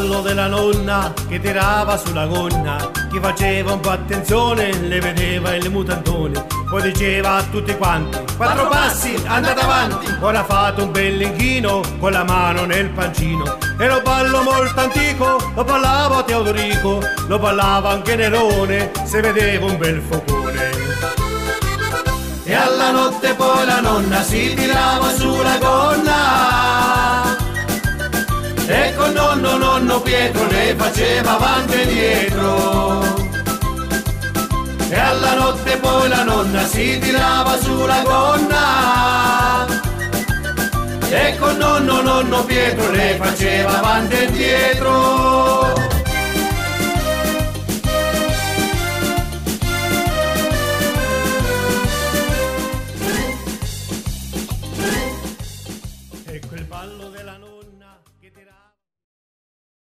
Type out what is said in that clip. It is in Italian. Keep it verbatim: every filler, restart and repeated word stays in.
ballo della nonna che tirava sulla gonna, chi faceva un po' attenzione le vedeva il mutantone, poi diceva a tutti quanti: quattro passi, andate avanti. Ora fate un bel inchino con la mano nel pancino. Era un ballo molto antico, lo ballava Teodorico, lo ballava anche Nerone, se vedeva un bel focone. E alla notte poi la nonna si tirava sulla gonna e con nonno nonno Pietro le faceva avanti e dietro. E alla notte poi la nonna si tirava sulla gonna e con nonno nonno Pietro le faceva avanti e dietro. E quel ballo della notte